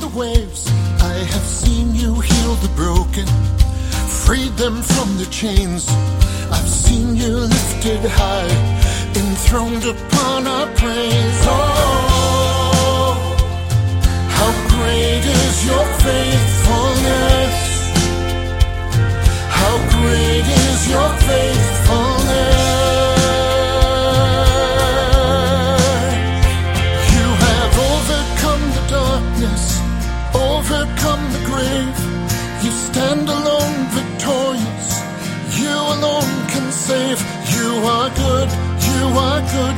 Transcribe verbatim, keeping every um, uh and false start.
waves. I have seen you heal the broken, freed them from the chains. I've seen you lifted high, enthroned upon our praise. Oh, how great is your faithfulness. How great is your faithfulness. You have overcome the darkness, overcome the grave. You stand alone victorious. You alone can save. You are good, you are good.